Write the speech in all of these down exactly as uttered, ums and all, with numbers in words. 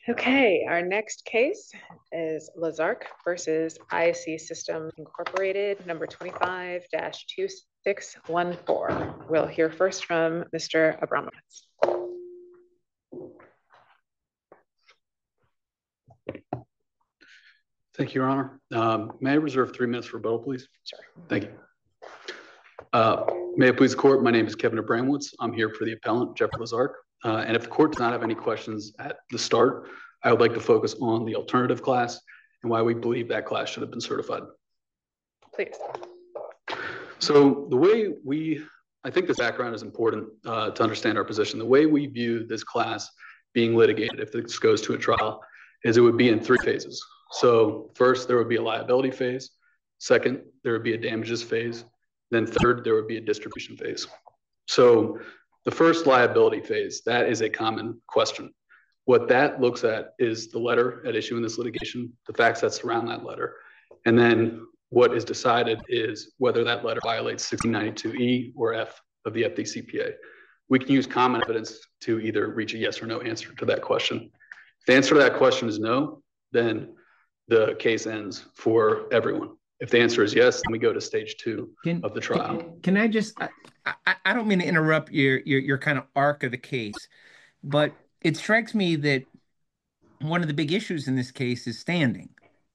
Okay, our next case is Lazark versus I C Systems Incorporated, number twenty-five dash two six one four. We'll hear first from Mister Abramowitz. Thank you, Your Honor. Um, may I reserve three minutes for rebuttal, please? Sure. Thank you. Uh, may it please the court, my name is Kevin Abramowitz. I'm here for the appellant, Jeffrey Lazark. Uh, and if the court does not have any questions at the start, I would like to focus on the alternative class and why we believe that class should have been certified. Please. So the way we, I think this background is important uh, to understand our position. The way we view this class being litigated, if this goes to a trial, is it would be in three phases. So first, there would be a liability phase. Second, there would be a damages phase. Then third, there would be a distribution phase. So the first liability phase, that is a common question. What that looks at is the letter at issue in this litigation, the facts that surround that letter. And then what is decided is whether that letter violates sixteen ninety-two E or F of the F D C P A. We can use common evidence to either reach a yes or no answer to that question. If the answer to that question is no, then the case ends for everyone. If the answer is yes, then we go to stage two can, of the trial. Can, can I just, I, I, I don't mean to interrupt your, your, your kind of arc of the case, but it strikes me that one of the big issues in this case is standing.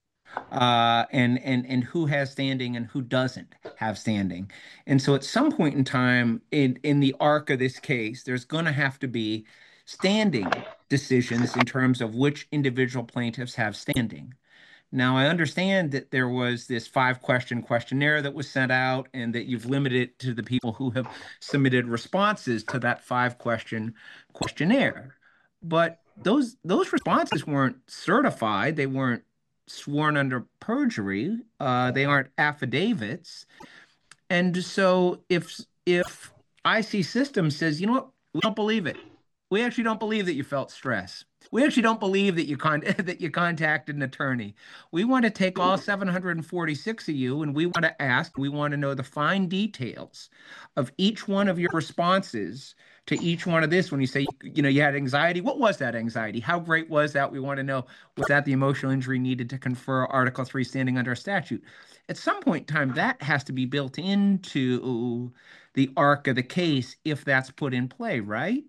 Uh, and, and, and who has standing and who doesn't have standing. And so at some point in time in, in the arc of this case, there's going to have to be standing decisions in terms of which individual plaintiffs have standing. Now, I understand that there was this five-question questionnaire that was sent out and that you've limited it to the people who have submitted responses to that five-question questionnaire. But those those responses weren't certified. They weren't sworn under perjury. Uh, they aren't affidavits. And so if if I C Systems says, you know what, we don't believe it. We actually don't believe that you felt stress. We actually don't believe that you con that you contacted an attorney. We want to take all seven hundred forty-six of you and we want to ask, we want to know the fine details of each one of your responses to each one of this. When you say, you know, you had anxiety, what was that anxiety? How great was that? We want to know, was that the emotional injury needed to confer Article three standing under a statute? At some point in time, that has to be built into the arc of the case if that's put in play, right?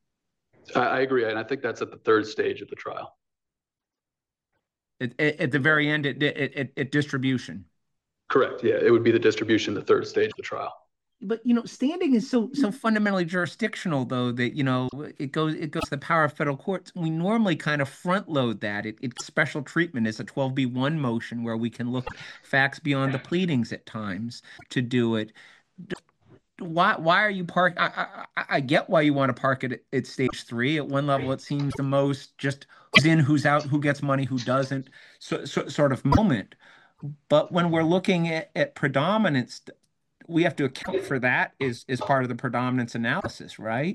I agree, and I think that's at the third stage of the trial. At, at, at the very end, at, at, at distribution. Correct. Yeah, it would be the distribution, the third stage of the trial. But you know, standing is so so fundamentally jurisdictional, though, that you know it goes it goes to the power of federal courts. We normally kind of front load that. It, it's special treatment. It's a twelve B one motion where we can look facts beyond the pleadings at times to do it. Why why are you park? I, I I get why you want to park it at, at stage three. At one level, it seems the most just who's in, who's out, who gets money, who doesn't, so, so, sort of moment. But when we're looking at, at predominance, we have to account for that as, as part of the predominance analysis, right?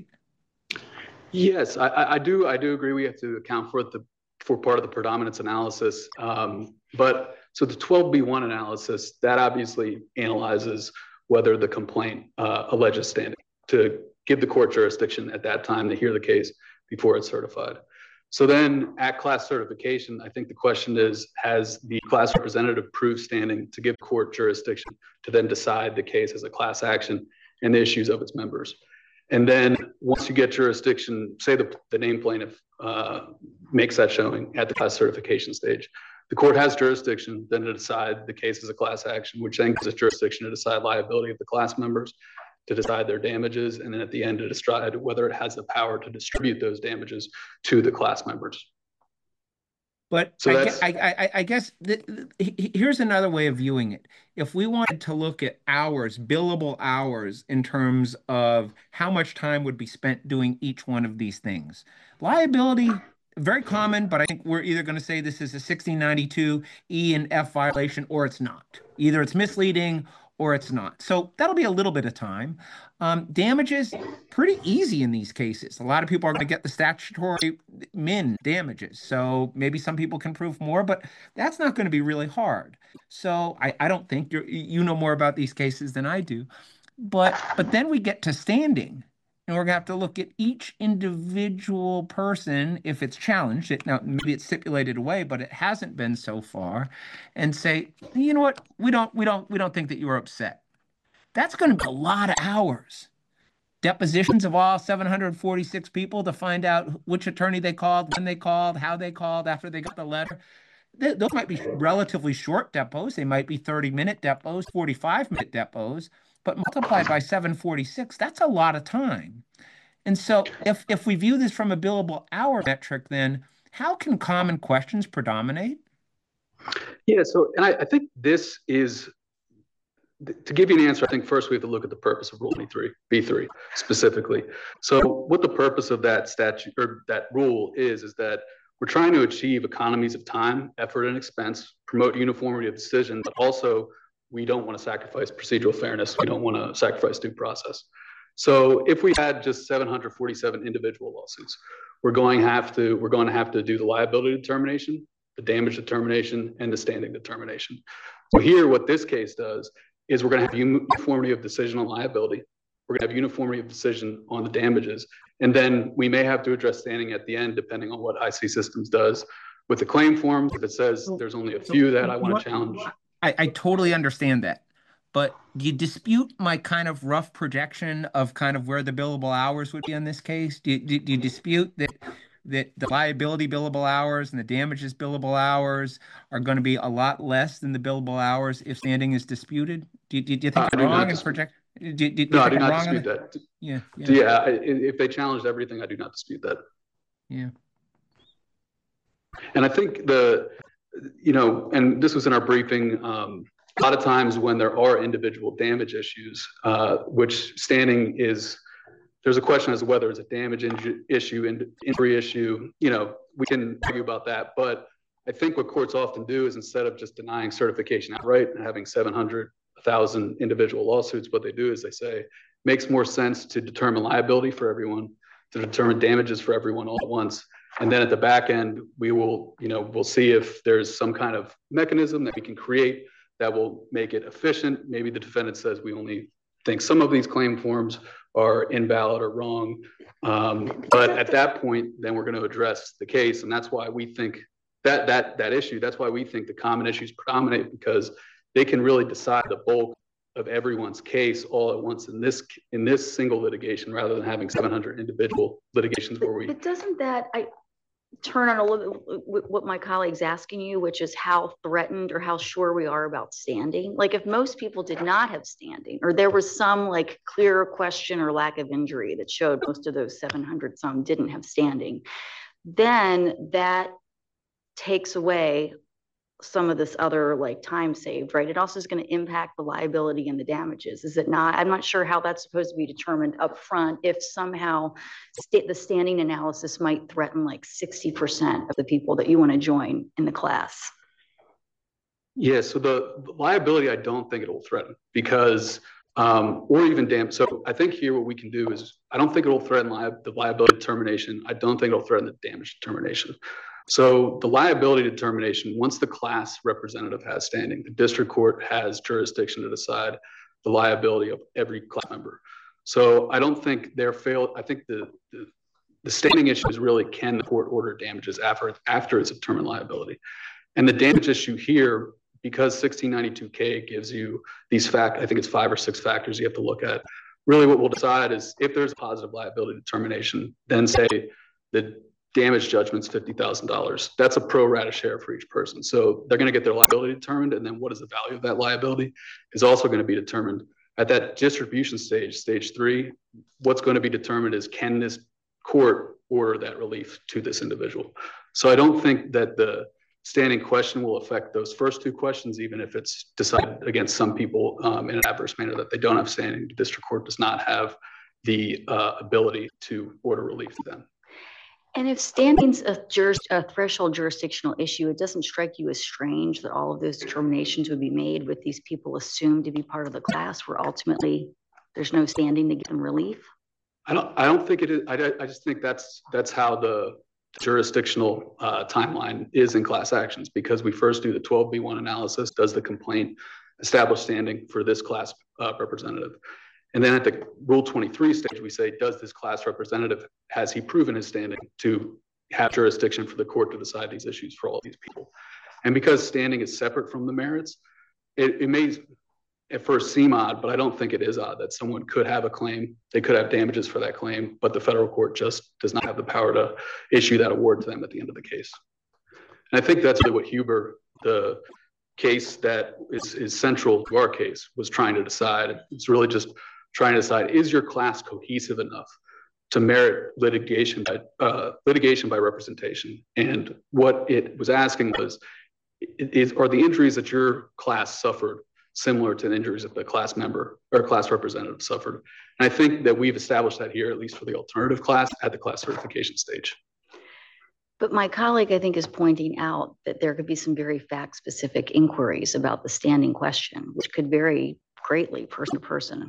Yes, I, I do. I do agree. We have to account for the for part of the predominance analysis. Um, but so the twelve B one analysis that obviously analyzes whether the complaint uh, alleges standing to give the court jurisdiction at that time to hear the case before it's certified. So then at class certification, I think the question is, has the class representative proved standing to give court jurisdiction to then decide the case as a class action and the issues of its members? And then once you get jurisdiction, say the, the named plaintiff uh, makes that showing at the class certification stage, the court has jurisdiction then to decide the case as a class action, which then gives us jurisdiction to decide liability of the class members, to decide their damages, and then at the end to decide whether it has the power to distribute those damages to the class members. But so I, that's, I, I, I guess th th here's another way of viewing it. If we wanted to look at hours, billable hours, in terms of how much time would be spent doing each one of these things, liability, very common, but I think we're either going to say this is a sixteen ninety-two E and F violation or it's not. Either it's misleading or it's not. So that'll be a little bit of time. Um, damages, pretty easy in these cases. A lot of people are going to get the statutory min damages. So maybe some people can prove more, but that's not going to be really hard. So I, I don't think you're, you know more about these cases than I do. But, but then we get to standing. and we're going to have to look at each individual person if it's challenged. It, now, maybe it's stipulated away, but it hasn't been so far, and say, you know what, we don't, we don't, we don't think that you're upset. That's going to be a lot of hours. Depositions of all seven hundred forty-six people to find out which attorney they called, when they called, how they called after they got the letter. Th- those might be relatively short depots. They might be thirty minute depots, forty-five minute depots, but multiplied by seven forty-six, that's a lot of time. And so if, if we view this from a billable hour metric, then how can common questions predominate? Yeah, so, and I, I think this is, to give you an answer, I think first we have to look at the purpose of Rule B three, B three specifically. So what the purpose of that statute or that rule is, is that we're trying to achieve economies of time, effort, and expense, promote uniformity of decision, but also we don't want to sacrifice procedural fairness. We don't want to sacrifice due process. So if we had just seven hundred forty-seven individual lawsuits, we're going to have to we're going to have to do the liability determination, the damage determination, and the standing determination. So here, what this case does is we're going to have uniformity of decision on liability. We're going to have uniformity of decision on the damages. And then we may have to address standing at the end, depending on what I C Systems does with the claim forms. If it says there's only a few that I want to challenge. I, I totally understand that. But do you dispute my kind of rough projection of kind of where the billable hours would be in this case? Do you, do, do you dispute that that the liability billable hours and the damages billable hours are going to be a lot less than the billable hours if standing is disputed? Do you, do you think Uh, I I'm do wrong not in dis- project? Do, do, do you No, I think do I'm not wrong on dispute that? that. Yeah, yeah, Yeah, I- if they challenged everything, I do not dispute that. yeah. And I think the, you know, and this was in our briefing, um, a lot of times when there are individual damage issues, uh, which standing is, there's a question as to whether it's a damage inju- issue and injury issue. You know, we can argue about that, but I think what courts often do is instead of just denying certification outright and having seven hundred, one thousand individual lawsuits, what they do is they say, makes more sense to determine liability for everyone, to determine damages for everyone all at once. And then at the back end, we will, you know, we'll see if there's some kind of mechanism that we can create that will make it efficient. Maybe the defendant says we only think some of these claim forms are invalid or wrong. Um, but at that point, then we're going to address the case. And that's why we think that that that issue, that's why we think the common issues predominate, because they can really decide the bulk of everyone's case all at once in this in this single litigation, rather than having seven hundred individual litigations where we. But doesn't that I turn on a little bit what my colleague's asking you, which is how threatened or how sure we are about standing? Like if most people did not have standing, or there was some like clear question or lack of injury that showed most of those seven hundred some didn't have standing, then that takes away some of this other like time saved, right? It also is going to impact the liability and the damages, is it not? I'm not sure how that's supposed to be determined up front if somehow st- the standing analysis might threaten like sixty percent of the people that you want to join in the class. Yeah, so the, the liability, I don't think it will threaten because, um, or even damn. So I think here what we can do is, I don't think it will threaten li- the liability determination. I don't think it'll threaten the damage determination. So the liability determination, once the class representative has standing, the district court has jurisdiction to decide the liability of every class member. So I don't think they're failed. I think the, the, the standing issue is really, can the court order damages after, after it's determined liability? And the damage issue here, because sixteen ninety-two K gives you these facts, I think it's five or six factors you have to look at. Really what we'll decide is if there's a positive liability determination, then say the damage judgment's fifty thousand dollars. That's a pro rata share for each person. So they're going to get their liability determined. And then what is the value of that liability is also going to be determined at that distribution stage, stage three. What's going to be determined is, can this court order that relief to this individual? So I don't think that the standing question will affect those first two questions, even if it's decided against some people um, in an adverse manner that they don't have standing. The district court does not have the uh, ability to order relief to them. And if standing's a, juris, a threshold jurisdictional issue, it doesn't strike you as strange that all of those determinations would be made with these people assumed to be part of the class where ultimately there's no standing to give them relief? I don't, I don't think it is. I, I just think that's, that's how the jurisdictional uh, timeline is in class actions, because we first do the twelve B one analysis. Does the complaint establish standing for this class uh, representative? And then at the Rule twenty-three stage, we say, does this class representative, has he proven his standing to have jurisdiction for the court to decide these issues for all these people? And because standing is separate from the merits, it, it may at first seem odd, but I don't think it is odd that someone could have a claim, they could have damages for that claim, but the federal court just does not have the power to issue that award to them at the end of the case. And I think that's really what Huber, the case that is, is central to our case, was trying to decide. It's really just trying to decide, is your class cohesive enough to merit litigation by, uh, litigation by representation? And what it was asking was, is, are the injuries that your class suffered similar to the injuries that the class member or class representative suffered? And I think that we've established that here, at least for the alternative class, at the class certification stage. But my colleague, I think, is pointing out that there could be some very fact-specific inquiries about the standing question, which could vary greatly person to person,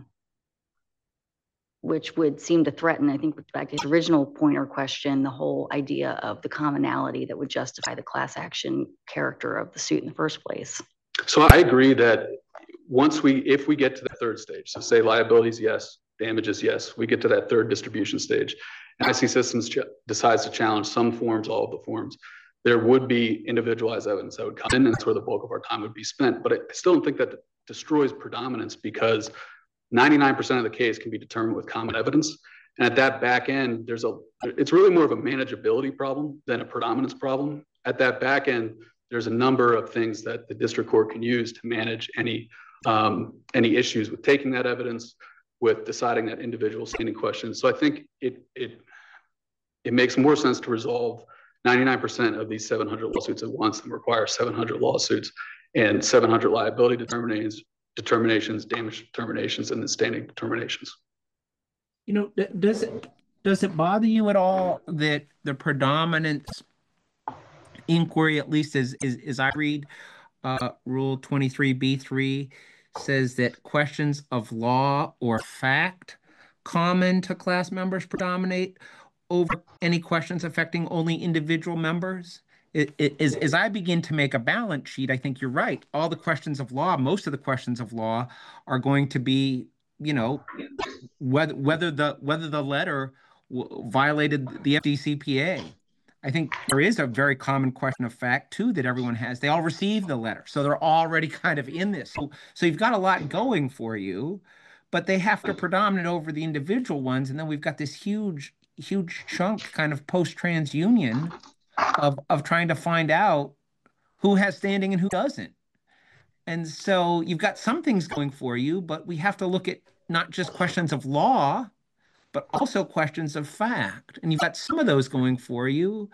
which would seem to threaten, I think, back to his original point or question, the whole idea of the commonality that would justify the class action character of the suit in the first place. So I agree that once we, if we get to the third stage, so say liabilities, yes, damages, yes, we get to that third distribution stage, and I C Systems ch- decides to challenge some forms, all of the forms, there would be individualized evidence that would come in, and that's where the bulk of our time would be spent. But I still don't think that destroys predominance, because ninety-nine percent of the case can be determined with common evidence. And at that back end, there's a, it's really more of a manageability problem than a predominance problem. At that back end, there's a number of things that the district court can use to manage any, um, any issues with taking that evidence, with deciding that individual standing question. So I think it, it, it makes more sense to resolve ninety-nine percent of these seven hundred lawsuits at once than require seven hundred lawsuits and seven hundred liability determinations, determinations, damage determinations, and then standing determinations. You know, does it does it bother you at all that the predominance inquiry, at least as as, as I read uh, Rule twenty-three B three, says that questions of law or fact common to class members predominate over any questions affecting only individual members? It, it, as, as I begin to make a balance sheet, I think you're right. All the questions of law, most of the questions of law are going to be, you know, whether whether the whether the letter w- violated the F D C P A. I think there is a very common question of fact, too, that everyone has. They all received the letter, so they're already kind of in this. So, so you've got a lot going for you, but they have to predominate over the individual ones. And then we've got this huge, huge chunk kind of post-TransUnion of, of trying to find out who has standing and who doesn't. And so you've got some things going for you, but we have to look at not just questions of law, but also questions of fact. And you've got some of those going for you.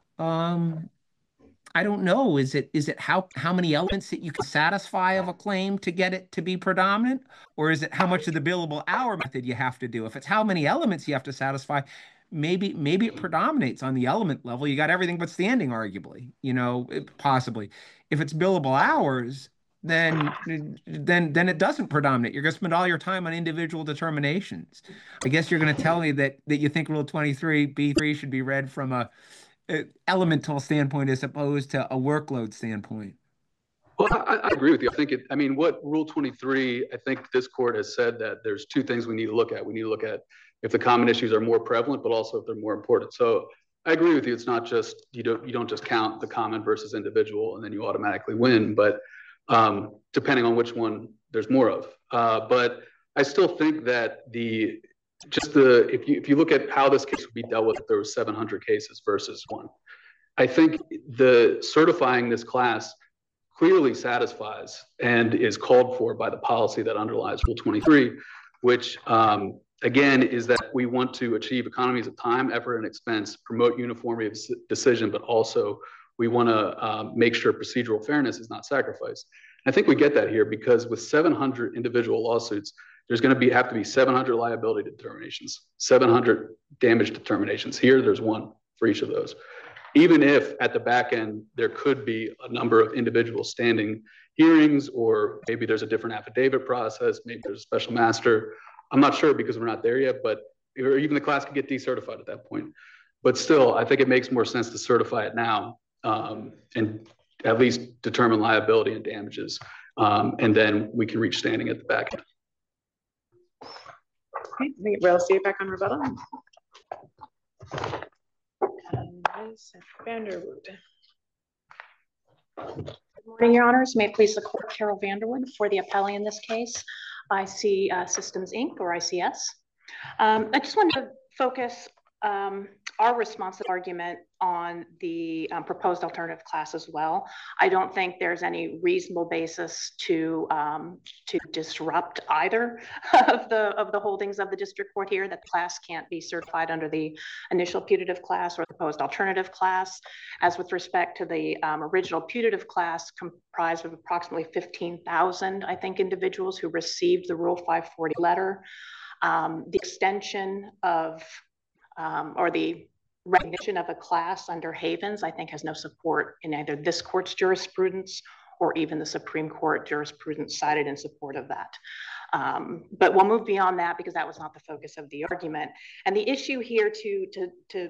Um, I don't know. Is it is it how how many elements that you can satisfy of a claim to get it to be predominant? Or is it how much of the billable hour method you have to do? If it's how many elements you have to satisfy, maybe maybe it predominates on the element level. You got everything but standing, arguably, you know, possibly. If it's billable hours, then then then it doesn't predominate. You're going to spend all your time on individual determinations. I guess you're going to tell me that that you think Rule twenty-three B three should be read from a, a elemental standpoint as opposed to a workload standpoint. Well, I, I agree with you. I think it, I mean, what Rule twenty-three, I think this court has said that there's two things we need to look at. We need to look at if the common issues are more prevalent, but also if they're more important. So I agree with you. It's not just, you don't, you don't just count the common versus individual and then you automatically win, but um, depending on which one there's more of. Uh, but I still think that the, just the, if you, if you look at how this case would be dealt with if there were seven hundred cases versus one, I think the certifying this class clearly satisfies and is called for by the policy that underlies Rule twenty-three, which um, again is that we want to achieve economies of time, effort, and expense, promote uniformity of decision, but also we want to um, make sure procedural fairness is not sacrificed. I think we get that here because with seven hundred individual lawsuits, there's going to be have to be seven hundred liability determinations, seven hundred damage determinations. Here, there's one for each of those. Even if at the back end, there could be a number of individual standing hearings, or maybe there's a different affidavit process, maybe there's a special master. I'm not sure because we're not there yet, but or even the class could get decertified at that point. But still, I think it makes more sense to certify it now um, and at least determine liability and damages. Um, and then we can reach standing at the back end. Okay, we'll see you back on rebuttal. Miz Vanderwood. Good morning, Your Honors. May it please the Court, Carol Vanderwood for the appellee in this case, I C uh, Systems Incorporated, or I C S. Um, I just wanted to focus um, our responsive argument on the um, proposed alternative class as well. I don't think there's any reasonable basis to um, to disrupt either of the of the holdings of the district court here. That the class can't be certified under the initial putative class or the proposed alternative class. As with respect to the um, original putative class, comprised of approximately fifteen thousand, I think, individuals who received the Rule five forty letter. Um, the extension of um, or the recognition of a class under Havens, I think, has no support in either this court's jurisprudence or even the Supreme Court jurisprudence cited in support of that. Um, but we'll move beyond that because that was not the focus of the argument. And the issue here to, to, to,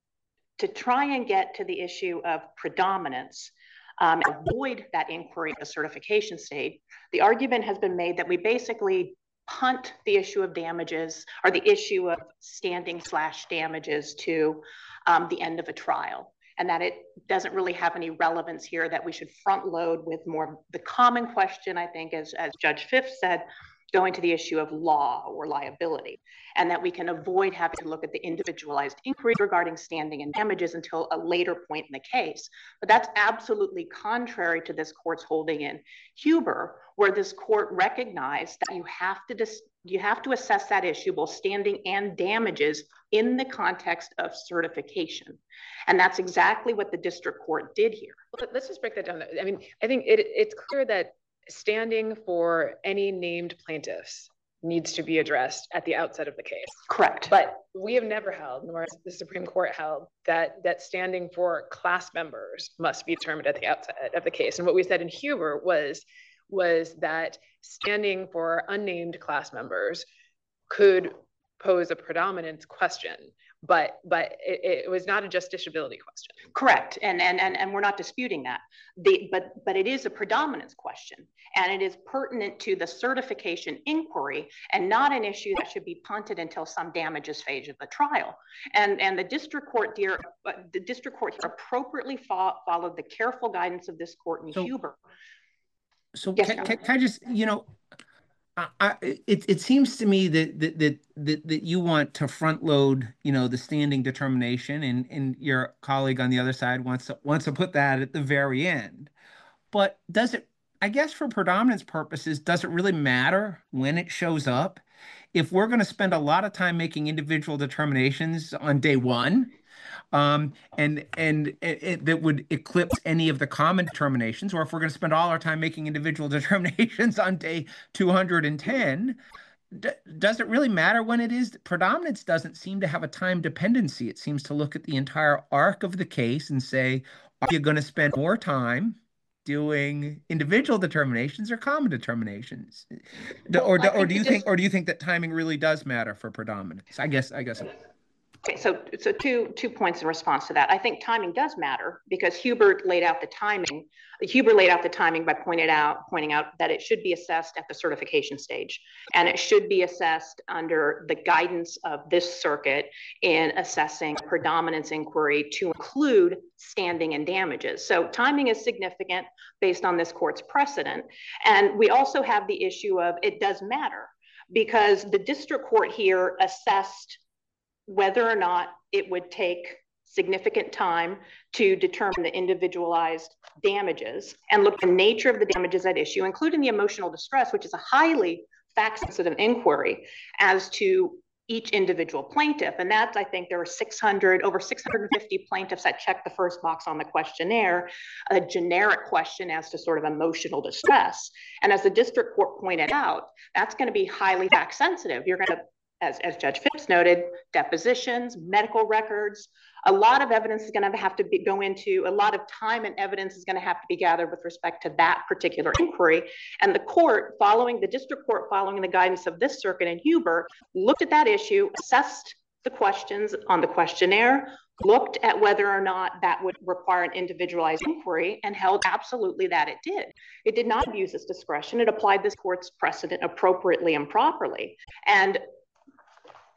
to try and get to the issue of predominance, um, and avoid that inquiry at the certification stage, the argument has been made that we basically punt the issue of damages or the issue of standing slash damages to um, the end of a trial, and that it doesn't really have any relevance here, that we should front load with more the common question, I think, as, as Judge Phipps said, going to the issue of law or liability, and that we can avoid having to look at the individualized inquiry regarding standing and damages until a later point in the case. But that's absolutely contrary to this court's holding in Huber, where this court recognized that you have to dis- you have to assess that issue, both standing and damages, in the context of certification. And that's exactly what the district court did here. Well, let's just break that down. I mean, I think it, it's clear that standing for any named plaintiffs needs to be addressed at the outset of the case. Correct. But we have never held, nor has the Supreme Court held, that that standing for class members must be determined at the outset of the case. And what we said in Huber was, was that standing for unnamed class members could pose a predominance question, but but it, it was not a justiciability question. Correct, and and and and we're not disputing that. The but but it is a predominance question, and it is pertinent to the certification inquiry, and not an issue that should be punted until some damages phase of the trial. And and the district court here, uh, the district court here appropriately fo- followed the careful guidance of this court in So, Huber. So Yes, can, can, can I just, you know, I, I, it, it seems to me that, that, that, that, that you want to front load, you know, the standing determination, and, and your colleague on the other side wants to, wants to put that at the very end. But does it, I guess for predominance purposes, does it really matter when it shows up? If we're going to spend a lot of time making individual determinations on day one, Um, and and it, it, that would eclipse any of the common determinations, or if we're going to spend all our time making individual determinations on day two hundred ten, d- does it really matter when it is? Predominance doesn't seem to have a time dependency. It seems to look at the entire arc of the case and say, are you going to spend more time doing individual determinations or common determinations? Well, or, I or think do you it think, just- or do you think that timing really does matter for predominance? I guess, I guess. Okay, so so two two points in response to that. I think timing does matter because Huber laid out the timing. Huber laid out the timing by pointed out pointing out that it should be assessed at the certification stage, and it should be assessed under the guidance of this circuit in assessing predominance inquiry to include standing and damages. So timing is significant based on this court's precedent, and we also have the issue of it does matter because the district court here assessed whether or not it would take significant time to determine the individualized damages and look at the nature of the damages at issue, including the emotional distress, which is a highly fact-sensitive inquiry as to each individual plaintiff. And that's, I think there are six hundred, over six hundred fifty plaintiffs that checked the first box on the questionnaire, a generic question as to sort of emotional distress. And as the district court pointed out, that's going to be highly fact-sensitive. You're going to As, as Judge Phipps noted, depositions, medical records, a lot of evidence is going to have to be, go into, a lot of time and evidence is going to have to be gathered with respect to that particular inquiry. And the court, following the district court, following the guidance of this circuit in Huber, looked at that issue, assessed the questions on the questionnaire, looked at whether or not that would require an individualized inquiry, and held absolutely that it did. It did not abuse its discretion. It applied this court's precedent appropriately and properly. And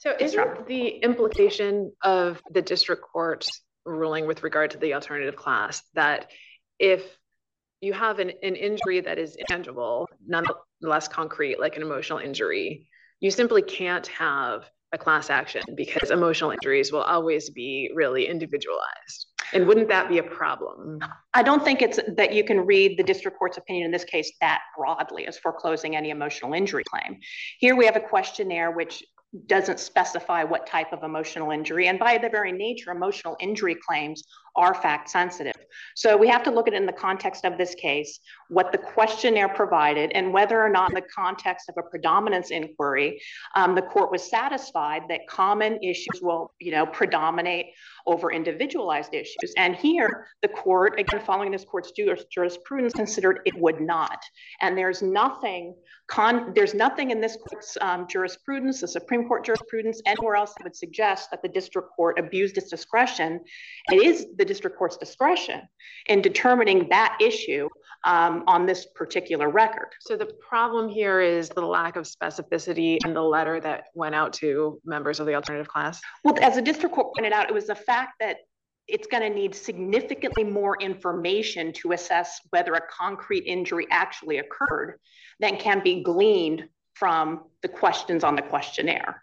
So is the implication of the district court's ruling with regard to the alternative class that if you have an, an injury that is intangible, nonetheless concrete, like an emotional injury, you simply can't have a class action because emotional injuries will always be really individualized? And wouldn't that be a problem? I don't think it's that you can read the district court's opinion in this case that broadly as foreclosing any emotional injury claim. Here we have a questionnaire which doesn't specify what type of emotional injury. And by the very nature, emotional injury claims are fact sensitive. So we have to look at it in the context of this case, what the questionnaire provided, and whether or not in the context of a predominance inquiry, um, the court was satisfied that common issues will, you know, predominate over individualized issues. And here, the court, again, following this court's jurisprudence, considered it would not. And there's nothing, con there's nothing in this court's um, jurisprudence, the Supreme Court jurisprudence, anywhere else that would suggest that the district court abused its discretion. It is the district court's discretion in determining that issue um, on this particular record. So the problem here is the lack of specificity in the letter that went out to members of the alternative class? Well, as the district court pointed out, it was the fact that it's going to need significantly more information to assess whether a concrete injury actually occurred than can be gleaned from the questions on the questionnaire.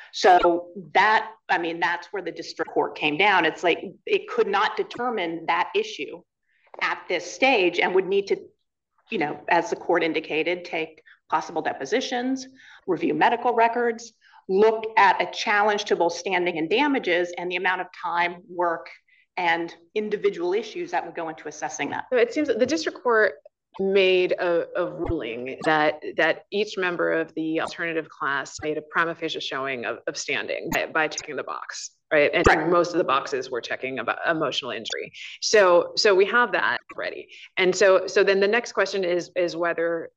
So that, I mean, that's where the district court came down. It's like it could not determine that issue at this stage and would need to, you know, as the court indicated, take possible depositions, review medical records, look at a challenge to both standing and damages and the amount of time, work, and individual issues that would go into assessing that. So it seems that the district court made a, a ruling that that each member of the alternative class made a prima facie showing of, of standing by, by checking the box, right? And right. Most of the boxes were checking about emotional injury. So so we have that ready. And so so then the next question is is whether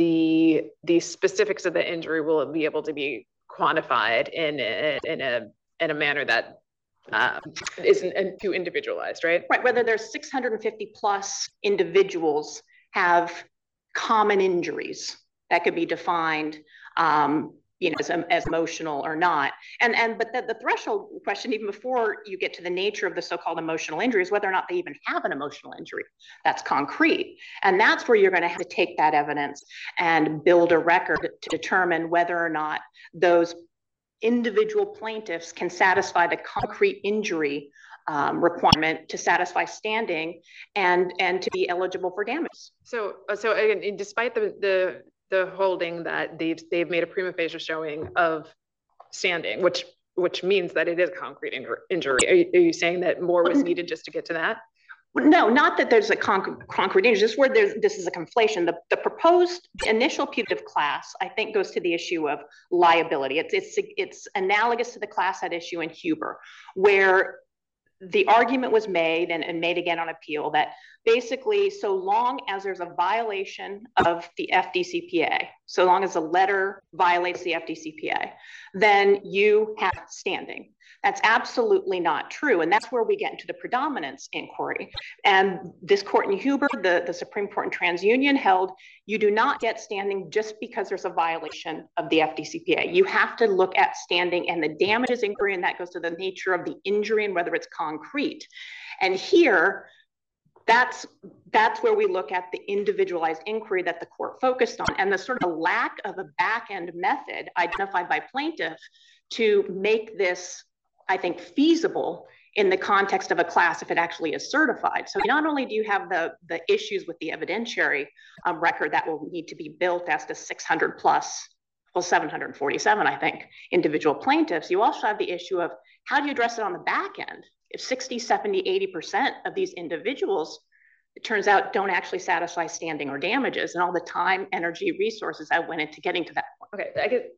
the the specifics of the injury will be able to be quantified in a, in a in a manner that um, isn't too individualized, right? Right. Whether there's six hundred fifty plus individuals have common injuries that could be defined, um, you know, as, as emotional or not. And and but the, the threshold question, even before you get to the nature of the so-called emotional injury, is whether or not they even have an emotional injury that's concrete. And that's where you're going to have to take that evidence and build a record to determine whether or not those individual plaintiffs can satisfy the concrete injury Um, requirement to satisfy standing and and to be eligible for damages. So so again, despite the the the holding that they've they've made a prima facie showing of standing, which which means that it is a concrete injury. Are you, are you saying that more was needed just to get to that? No, not that there's a conc concrete injury. This is where there's this is a conflation. The the proposed initial putative class, I think, goes to the issue of liability. It's it's it's analogous to the class at issue in Huber, where the argument was made and, and made again on appeal that basically so long as there's a violation of the F D C P A, so long as the letter violates the F D C P A, then you have standing. That's absolutely not true. And that's where we get into the predominance inquiry. And this court in Huber, the, the Supreme Court in TransUnion held, you do not get standing just because there's a violation of the F D C P A. You have to look at standing and the damages inquiry, and that goes to the nature of the injury and whether it's concrete. And here, that's that's where we look at the individualized inquiry that the court focused on, and the sort of lack of a back-end method identified by plaintiff to make this, I think, feasible in the context of a class if it actually is certified. So not only do you have the, the issues with the evidentiary um, record that will need to be built as to six hundred plus, well, seven hundred forty-seven, I think, individual plaintiffs, you also have the issue of how do you address it on the back end? If sixty, seventy, eighty percent of these individuals, it turns out, don't actually satisfy standing or damages, and all the time, energy, resources that went into getting to that point. Okay, I get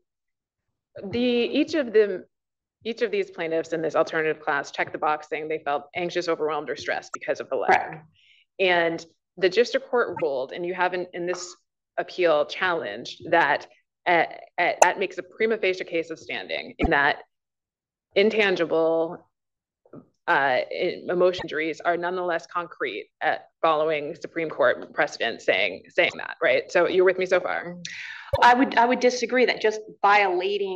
the each of them Each of these plaintiffs in this alternative class checked the box saying they felt anxious, overwhelmed, or stressed because of the letter. Correct. And the district court ruled, and you haven't in this appeal challenged, that uh, uh, that makes a prima facie case of standing, in that intangible uh, emotion injuries are nonetheless concrete at following Supreme Court precedent saying saying that, right? So you're with me so far? I would I would disagree that just violating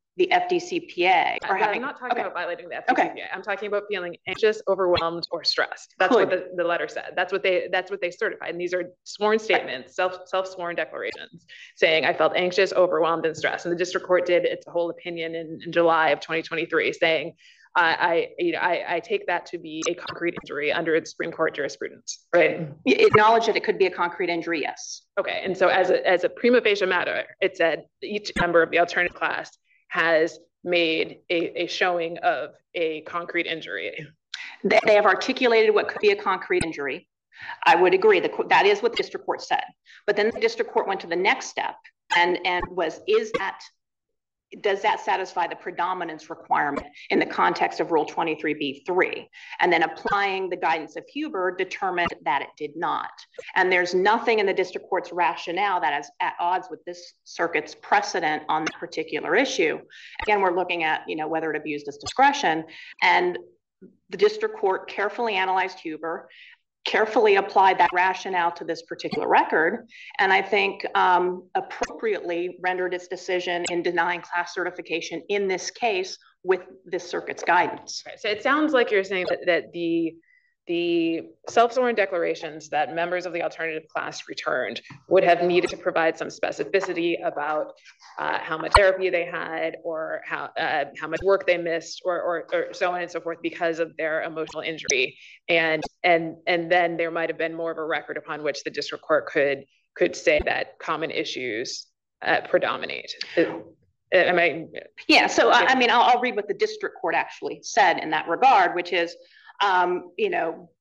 the F D C P A. Or I'm having, not talking okay. about violating the F D C P A. Okay. I'm talking about feeling anxious, overwhelmed, or stressed. That's Could. what the, the letter said. That's what they that's what they certified. And these are sworn statements, self self-sworn declarations saying I felt anxious, overwhelmed, and stressed. And the district court did its whole opinion in, in July of twenty twenty-three saying I, I, you know, I, I take that to be a concrete injury under its Supreme Court jurisprudence, right? Acknowledge that it could be a concrete injury, yes. Okay, and so as a, as a prima facie matter, it said each member of the alternative class has made a, a showing of a concrete injury. They have articulated what could be a concrete injury. I would agree that that is what the district court said. But then the district court went to the next step and, and was, is that, does that satisfy the predominance requirement in the context of Rule twenty-three B three? And then applying the guidance of Huber determined that it did not. And there's nothing in the district court's rationale that is at odds with this circuit's precedent on that particular issue. Again, we're looking at, you know, whether it abused its discretion. And the district court carefully analyzed Huber, carefully applied that rationale to this particular record, and I think um, appropriately rendered its decision in denying class certification in this case with this circuit's guidance. Okay, so it sounds like you're saying that, that the the self-sworn declarations that members of the alternative class returned would have needed to provide some specificity about uh, how much therapy they had or how uh, how much work they missed or, or, or so on and so forth because of their emotional injury. And, and, and then there might have been more of a record upon which the district court could, could say that common issues uh, predominate. Am I? Yeah, so I, I mean, I'll, I'll read what the district court actually said in that regard, which is, Um, you know,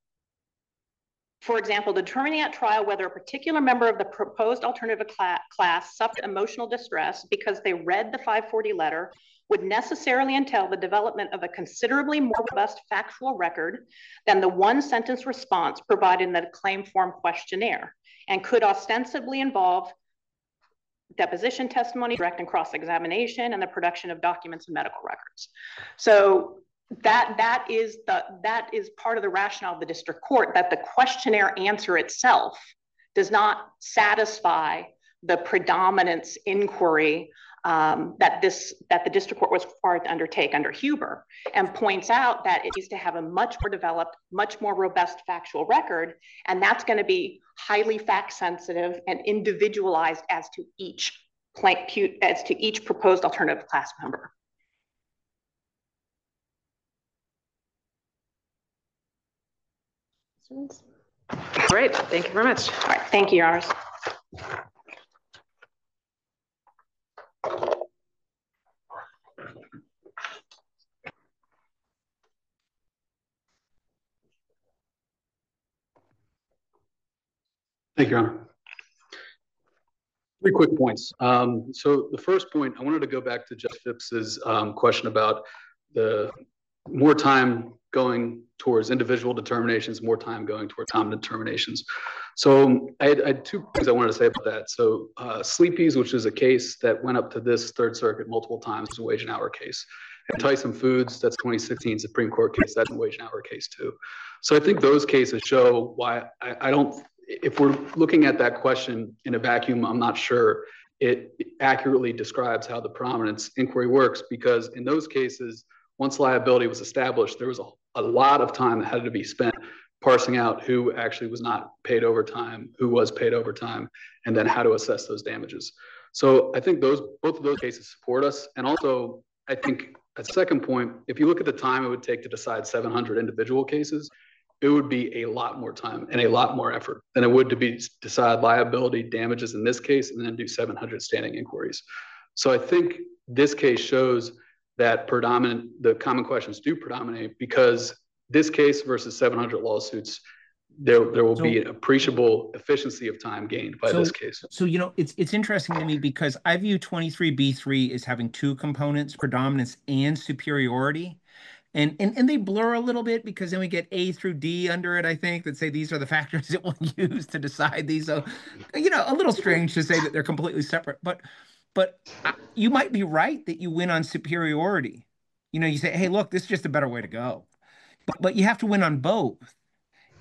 for example, determining at trial whether a particular member of the proposed alternative cla class suffered emotional distress because they read the five forty letter would necessarily entail the development of a considerably more robust factual record than the one sentence response provided in the claim form questionnaire, and could ostensibly involve deposition testimony, direct and cross-examination, and the production of documents and medical records. So that that is the that is part of the rationale of the district court, that the questionnaire answer itself does not satisfy the predominance inquiry um, that this that the district court was required to undertake under Huber, and points out that it needs to have a much more developed, much more robust factual record, and that's going to be highly fact sensitive and individualized as to each as to each proposed alternative class member. Great, thank you very much. All right, thank you, Your Honors. Thank you, Your Honor. Three quick points. Um, so the first point, I wanted to go back to Jeff Phipps's um, question about the more time going towards individual determinations, more time going toward common determinations. So I had, I had two things I wanted to say about that. So uh, Sleepy's, which is a case that went up to this Third Circuit multiple times, was a wage and hour case. And Tyson Foods, that's twenty sixteen Supreme Court case, that's a wage and hour case too. So I think those cases show why I, I don't, if we're looking at that question in a vacuum, I'm not sure it accurately describes how the prominence inquiry works, because in those cases, once liability was established, there was a, a lot of time that had to be spent parsing out who actually was not paid overtime, who was paid overtime, and then how to assess those damages. So I think those both of those cases support us. And also, I think a second point, if you look at the time it would take to decide seven hundred individual cases, it would be a lot more time and a lot more effort than it would to be decide liability damages in this case and then do seven hundred standing inquiries. So I think this case shows that predominant, the common questions do predominate, because this case versus seven hundred lawsuits, there, there will so, be an appreciable efficiency of time gained by so, this case. So, you know, it's it's interesting to me because I view twenty-three B three as having two components, predominance and superiority. And, and and they blur a little bit because then we get A through D under it, I think, that say these are the factors that we'll use to decide these. So, you know, a little strange to say that they're completely separate. But But you might be right that you win on superiority. You know, you say, hey, look, this is just a better way to go. But, but you have to win on both.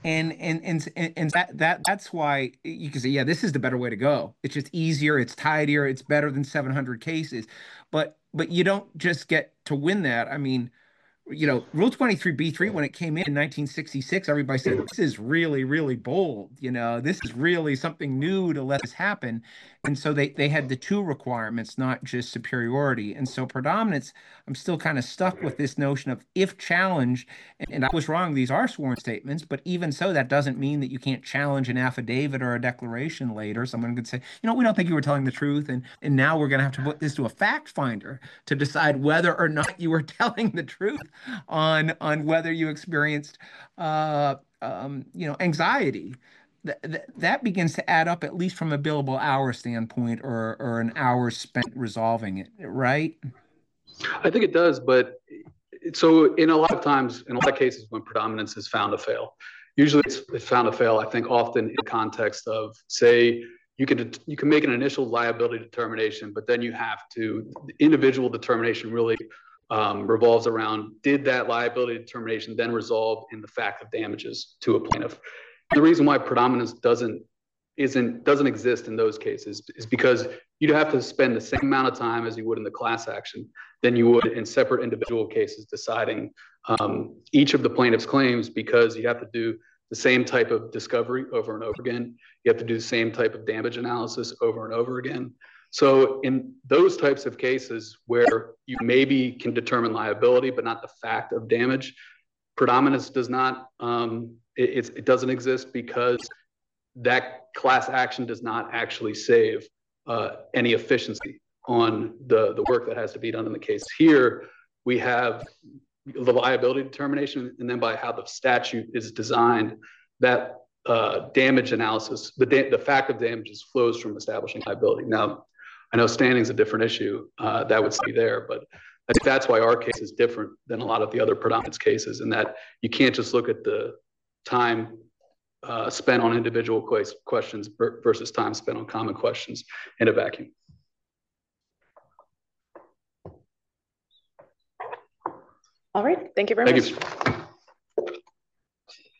And and and and that that that's why you can say, yeah, this is the better way to go. It's just easier, it's tidier, it's better than seven hundred cases. But but you don't just get to win that. I mean, you know, Rule twenty-three B three, when it came in in nineteen sixty-six, everybody said, this is really, really bold. You know, this is really something new to let this happen. And so they, they had the two requirements, not just superiority. And so predominance, I'm still kind of stuck with this notion of if challenged, and, and I was wrong, these are sworn statements, but even so, that doesn't mean that you can't challenge an affidavit or a declaration later. Someone could say, you know, we don't think you were telling the truth. And, and now we're going to have to put this to a fact finder to decide whether or not you were telling the truth on on whether you experienced uh, um, you know, anxiety. That, that that begins to add up, at least from a billable hour standpoint, or or an hour spent resolving it, right? I think it does, but so in a lot of times, in a lot of cases, when predominance is found to fail, usually it's, it's found to fail. I think often in context of, say, you can you can make an initial liability determination, but then you have to the individual determination really um, revolves around, did that liability determination then resolve in the fact of damages to a plaintiff? The reason why predominance doesn't isn't doesn't exist in those cases is because you'd have to spend the same amount of time as you would in the class action than you would in separate individual cases deciding um, each of the plaintiff's claims, because you have to do the same type of discovery over and over again. You have to do the same type of damage analysis over and over again. So in those types of cases where you maybe can determine liability but not the fact of damage, predominance does not um, it, it doesn't exist, because that class action does not actually save uh, any efficiency on the, the work that has to be done in the case. Here, we have the liability determination, and then by how the statute is designed, that uh, damage analysis, the, da the fact of damages flows from establishing liability. Now, I know standing is a different issue uh, that would be there, but I think that's why our case is different than a lot of the other predominance cases, in that you can't just look at the time uh, spent on individual que questions versus time spent on common questions in a vacuum. All right, thank you very Thank much. you.